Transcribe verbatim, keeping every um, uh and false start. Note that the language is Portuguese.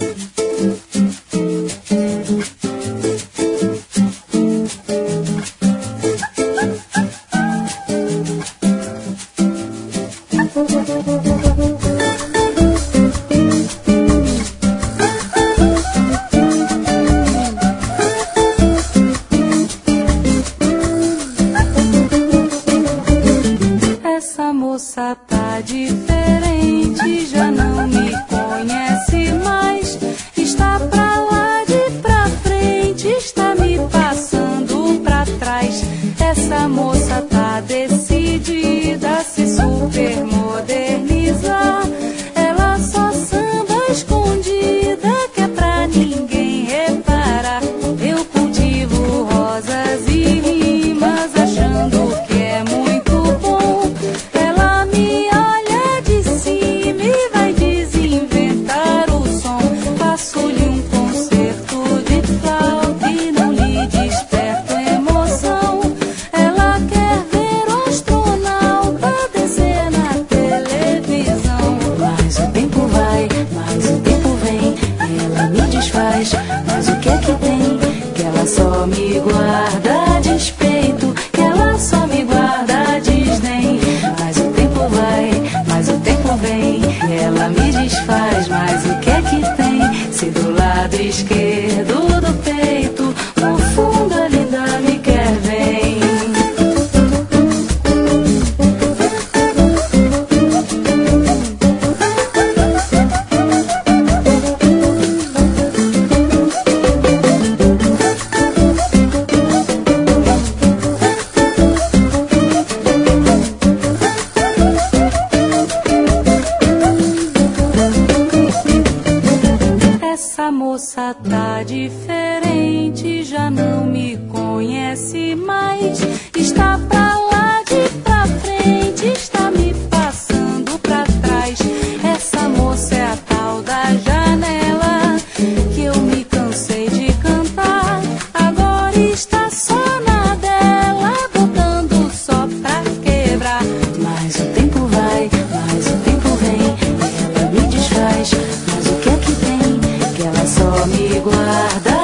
Essa moça tá diferente, já não me conhece mais. Está pra lá de pra frente, está me passando pra trás. Essa moça tá decidida a se supermodernizar. Ela só samba escondida, que é pra ninguém reparar. Eu cultivo rosas e rimas, achando que é muito bom. Ela me olha de cima e vai desinventar o som. Faço-lhe um concerto de flauta e não lhe desperto emoção. Ela quer ver o astronauta descer na televisão. Mas o tempo vai, mas o tempo vem, ela me desfaz. Mas o que é que tem? Que ela só me guarda despeito, que ela só me guarda desdém. Mas o tempo vai, mas o tempo vem, ela me desfaz. Mas o que é que tem? Se do lado esquerdo do peito, no fundo a linda me quer bem. Essa moça tá diferente, já não me conhece mais. Está pra lá de pra frente, está me passando pra trás. Essa moça é a tal da janela, que eu me cansei de cantar. Agora está só na dela, botando só pra quebrar. Mas o tempo vai, mas o tempo vem, ela me desfaz. Mas o que é que tem? Que ela só me guarda